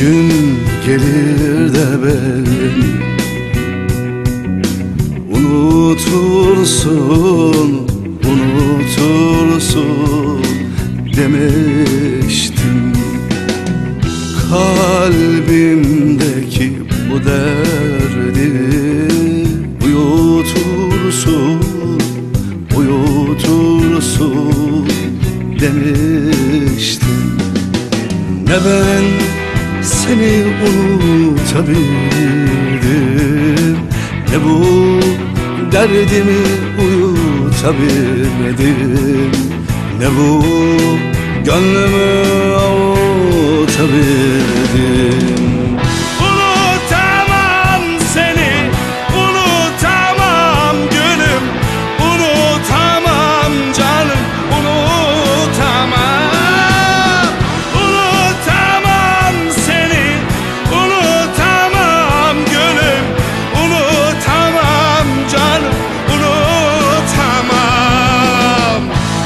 gün gelir de belki unutursun, unutursun demiştim. Kalbimdeki bu derdi uyutursun, uyutursun demiştim. Ne ben seni unutabildim, ne bu derdimi uyutabildim, ne bu gönlümü avutabildim. Unutamam seni, unutamam gülüm, unutamam canım, unutamam. Unutamam seni, unutamam gülüm, unutamam canım, unutamam.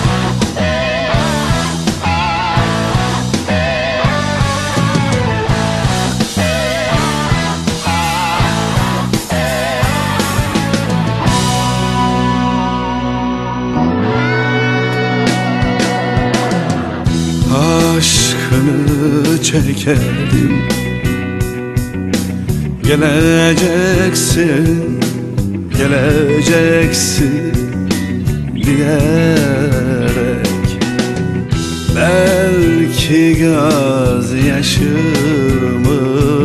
Aşkını çekerim, geleceksin, geleceksin diyerek. Belki gözyaşımı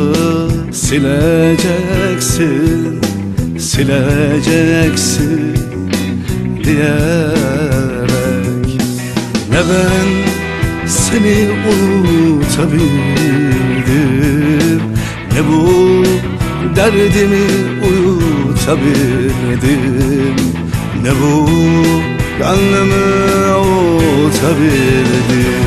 sileceksin, sileceksin diyerek. Ne ben seni unutabildim, ne bu derdimi uyutabildim, ne bu gönlümü avutabildim.